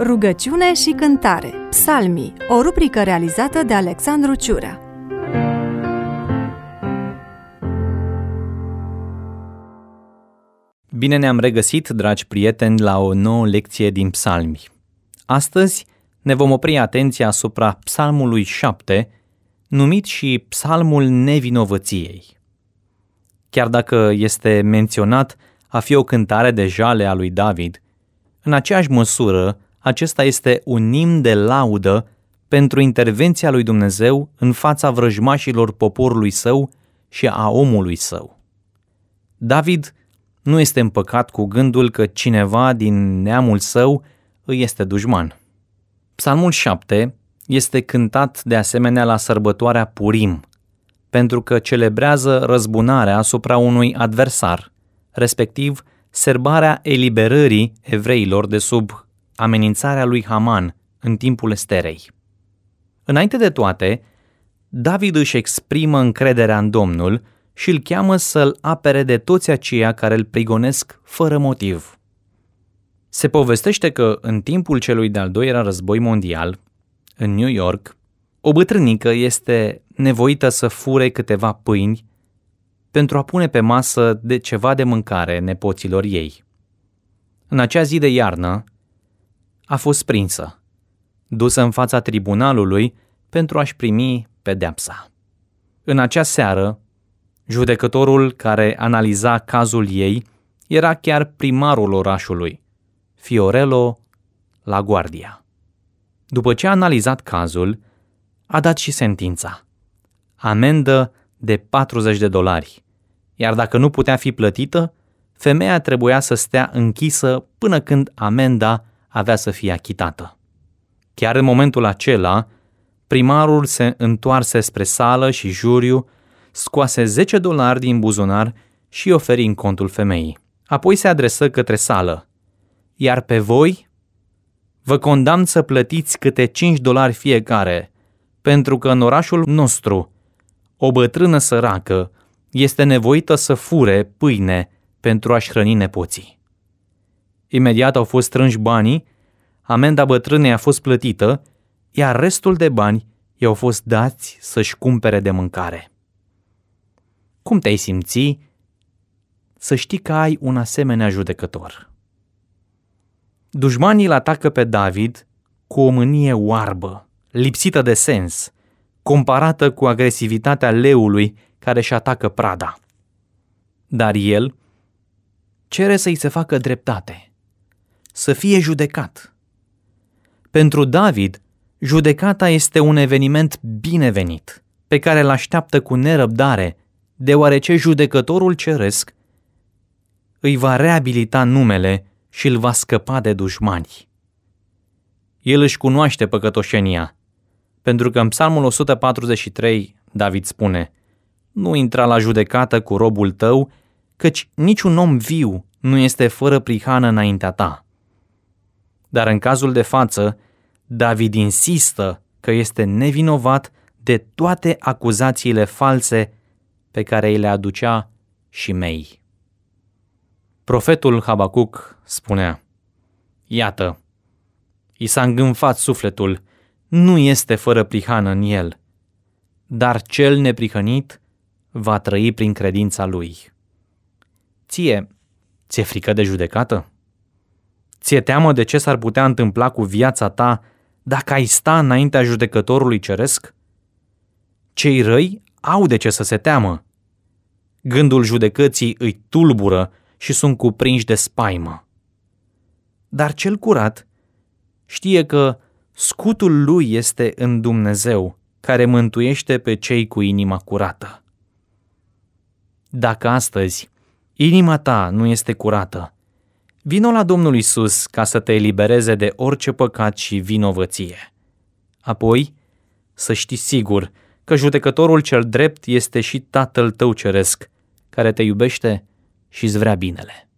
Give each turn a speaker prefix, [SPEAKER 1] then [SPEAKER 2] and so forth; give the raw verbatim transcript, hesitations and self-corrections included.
[SPEAKER 1] Rugăciune și cântare. Psalmii, o rubrică realizată de Alexandru Ciurea.
[SPEAKER 2] Bine ne-am regăsit, dragi prieteni, la o nouă lecție din Psalmi. Astăzi ne vom opri atenția asupra Psalmului șapte, numit și Psalmul nevinovăției. Chiar dacă este menționat a fi o cântare de jale a lui David, în aceeași măsură, acesta este un imn de laudă pentru intervenția lui Dumnezeu în fața vrăjmașilor poporului său și a omului său. David nu este împăcat cu gândul că cineva din neamul său îi este dușman. Psalmul șapte este cântat de asemenea la sărbătoarea Purim, pentru că celebrează răzbunarea asupra unui adversar, respectiv serbarea eliberării evreilor de sub amenințarea lui Haman în timpul Esterei. Înainte de toate, David își exprimă încrederea în Domnul și îl cheamă să-l apere de toți aceia care îl prigonesc fără motiv. Se povestește că în timpul celui de-al doilea război mondial, în New York, o bătrânică este nevoită să fure câteva pâini pentru a pune pe masă de ceva de mâncare nepoților ei. În acea zi de iarnă a fost prinsă, dusă în fața tribunalului pentru a-și primi pedeapsa. În acea seară, judecătorul care analiza cazul ei era chiar primarul orașului, Fiorello LaGuardia. După ce a analizat cazul, a dat și sentința. Amendă de patruzeci de dolari, iar dacă nu putea fi plătită, femeia trebuia să stea închisă până când amenda avea să fie achitată. Chiar în momentul acela, primarul se întoarse spre sală și juriu, scoase zece dolari din buzunar și oferi în contul femeii. Apoi se adresă către sală. Iar pe voi, vă condamn să plătiți câte cinci dolari fiecare, pentru că în orașul nostru, o bătrână săracă este nevoită să fure pâine pentru a-și hrăni nepoții. Imediat au fost strânși banii, amenda bătrânei a fost plătită, iar restul de bani i-au fost dați să-și cumpere de mâncare. Cum te-ai simți să știi că ai un asemenea judecător? Dușmanii îl atacă pe David cu o mânie oarbă, lipsită de sens, comparată cu agresivitatea leului care își atacă prada. Dar el cere să-i se facă dreptate, să fie judecat. Pentru David, judecata este un eveniment binevenit, pe care îl așteaptă cu nerăbdare, deoarece judecătorul ceresc îi va reabilita numele și îl va scăpa de dușmani. El își cunoaște păcătoșenia, pentru că în Psalmul o sută patruzeci și trei David spune: nu intra la judecată cu robul tău, căci niciun om viu nu este fără prihană înaintea ta. Dar în cazul de față, David insistă că este nevinovat de toate acuzațiile false pe care îi le aducea Șimei. Profetul Habacuc spunea: iată, i s-a îngânfat sufletul, nu este fără prihană în el, dar cel neprihănit va trăi prin credința lui. Ție, ți-e frică de judecată? Ți-e teamă de ce s-ar putea întâmpla cu viața ta dacă ai sta înaintea judecătorului ceresc? Cei răi au de ce să se teamă. Gândul judecății îi tulbură și sunt cuprinși de spaimă. Dar cel curat știe că scutul lui este în Dumnezeu, care mântuiește pe cei cu inima curată. Dacă astăzi inima ta nu este curată, vino la Domnul Iisus ca să te elibereze de orice păcat și vinovăție. Apoi, să știi sigur că judecătorul cel drept este și Tatăl tău ceresc, care te iubește și îți vrea binele.